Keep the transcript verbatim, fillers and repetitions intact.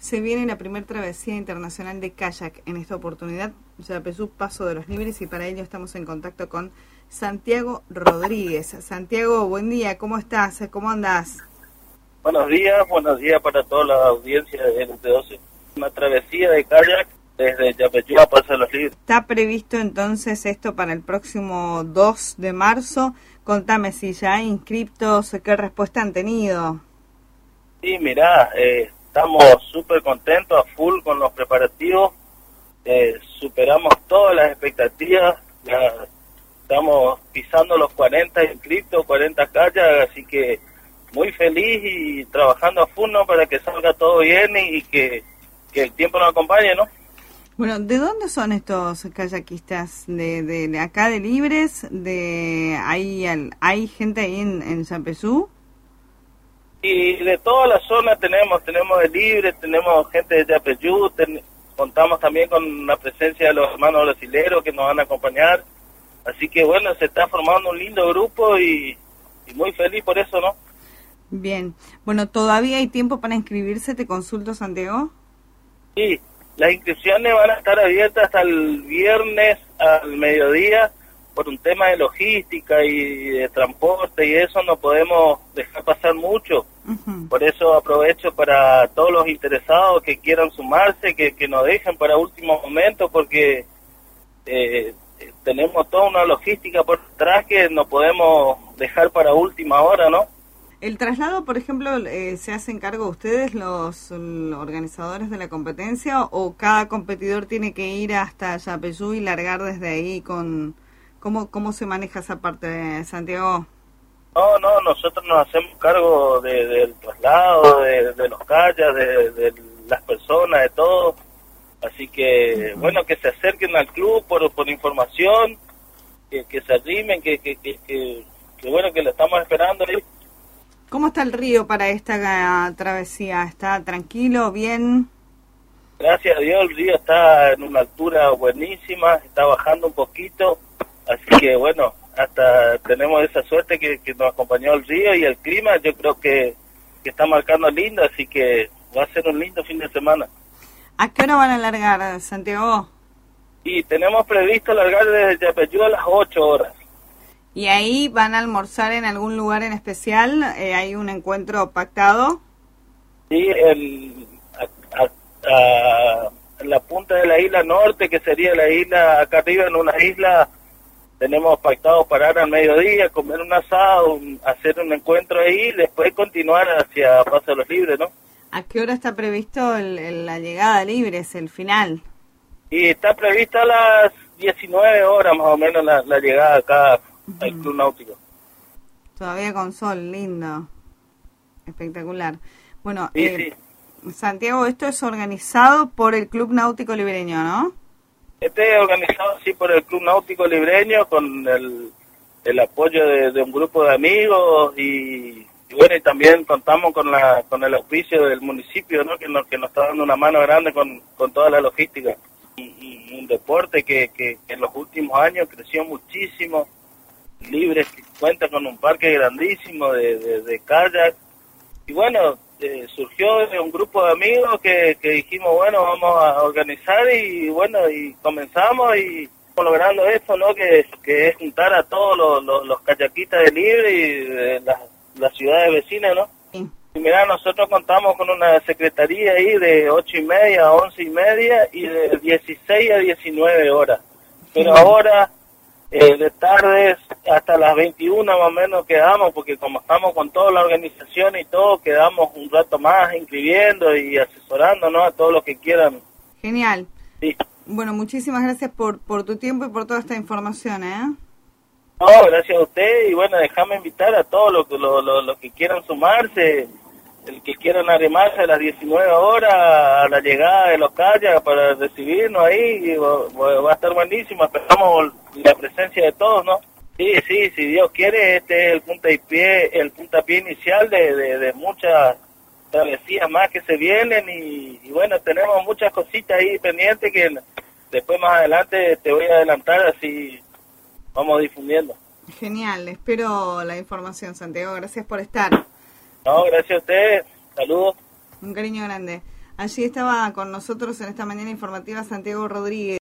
Se viene la primera travesía internacional de kayak en esta oportunidad, Yapeyú Paso de los Libres, y para ello estamos en contacto con Santiago Rodríguez. Santiago, buen día, ¿cómo estás? ¿Cómo andás? Buenos días, buenos días para toda la audiencia de N T doce. Una travesía de kayak desde Yapeyú a Paso de los Libres. ¿Está previsto entonces esto para el próximo dos de marzo? Contame si ya hay inscriptos, qué respuesta han tenido. Sí, mirá, eh, estamos súper contentos, a full con los preparativos, eh, superamos todas las expectativas, ya estamos pisando los cuarenta inscriptos, cuarenta calles, así que muy feliz y trabajando a full, ¿no?, para que salga todo bien y que, que el tiempo nos acompañe, ¿no? Bueno, ¿de dónde son estos kayakistas? ¿De, de, de acá de Libres? ¿De ¿Hay, hay gente ahí en, en Yapeyú? Y de toda la zona tenemos, tenemos de Libres, tenemos gente de Yapeyú, ten, contamos también con la presencia de los hermanos brasileros que nos van a acompañar, así que bueno, se está formando un lindo grupo y, y muy feliz por eso, ¿no? Bien, bueno, ¿todavía hay tiempo para inscribirse? ¿Te consulto, Santiago? Sí, las inscripciones van a estar abiertas hasta el viernes al mediodía. Por un tema de logística y de transporte y eso no podemos dejar pasar mucho. Uh-huh. Por eso aprovecho para todos los interesados que quieran sumarse, que, que nos dejen para último momento, porque eh, tenemos toda una logística por detrás que no podemos dejar para última hora, ¿no? El traslado, por ejemplo, eh, ¿se hacen cargo ustedes, los, los organizadores de la competencia, o cada competidor tiene que ir hasta Yapeyú y largar desde ahí con... ¿Cómo, ¿Cómo se maneja esa parte, Santiago? No, no, nosotros nos hacemos cargo de, del traslado, de, de los calles, de, de las personas, de todo. Así que, uh-huh. bueno, que se acerquen al club por, por información, que, que se arrimen, que, que, que, que, que bueno, que lo estamos esperando ahí. ¿Cómo está el río para esta travesía? ¿Está tranquilo, bien? Gracias a Dios, el río está en una altura buenísima, está bajando un poquito. Así que bueno, hasta tenemos esa suerte que, que nos acompañó el río y el clima, yo creo que, que está marcando lindo, así que va a ser un lindo fin de semana. ¿A qué hora van a largar, Santiago? Y tenemos previsto largar desde Yapeyú a las ocho horas. ¿Y ahí van a almorzar en algún lugar en especial? Eh, ¿Hay un encuentro pactado? Sí, en, a, a, a, en la punta de la isla norte, que sería la isla acá arriba, en una isla... Tenemos pactado parar al mediodía, comer un asado, hacer un encuentro ahí y después continuar hacia Paso de los Libres, ¿no? ¿A qué hora está previsto el, el, la llegada a Libres, el final? Y está prevista a las diecinueve horas más o menos la, la llegada acá uh-huh. al Club Náutico. Todavía con sol, lindo, espectacular. Bueno, sí, eh, sí. Santiago, esto es organizado por el Club Náutico Libreño, ¿no? Este es organizado así por el Club Náutico Libreño con el, el apoyo de, de un grupo de amigos y, y bueno, y también contamos con la con el auspicio del municipio, ¿no?, que nos, que nos está dando una mano grande con, con toda la logística. Y, y un deporte que, que, que en los últimos años creció muchísimo. Libres, que cuenta con un parque grandísimo de, de, de kayak. Y bueno, eh, surgió de un grupo de amigos que, que dijimos, bueno, vamos a organizar y bueno, y comenzamos y estamos logrando eso, ¿no?, que, que es juntar a todos los, los, los kayakistas de Libre y de las, las ciudades vecinas, ¿no? Sí. Y mirá, nosotros contamos con una secretaría ahí de ocho y media a once y media y de dieciséis a diecinueve horas. Pero sí. ahora... Eh, de tardes hasta las veintiuna más o menos quedamos, porque como estamos con toda la organización y todo, quedamos un rato más inscribiendo y asesorando, ¿no?, a todos los que quieran. Genial. Sí. Bueno, muchísimas gracias por, por tu tiempo y por toda esta información, ¿eh? No, gracias a usted y bueno, déjame invitar a todos los, los, los, los que quieran sumarse, el que quieran arrimarse a las diecinueve horas a la llegada de los kayak para recibirnos ahí, va, va a estar buenísimo, esperamos la presencia de todos, ¿no? Sí, sí, si Dios quiere, este es el puntapié, el puntapié inicial de, de, de muchas travesías más que se vienen y, y bueno, tenemos muchas cositas ahí pendientes que después más adelante te voy a adelantar, así vamos difundiendo. Genial, espero la información, Santiago, gracias por estar. No, gracias a ustedes, saludos. Un cariño grande. Allí estaba con nosotros en esta mañana informativa Santiago Rodríguez.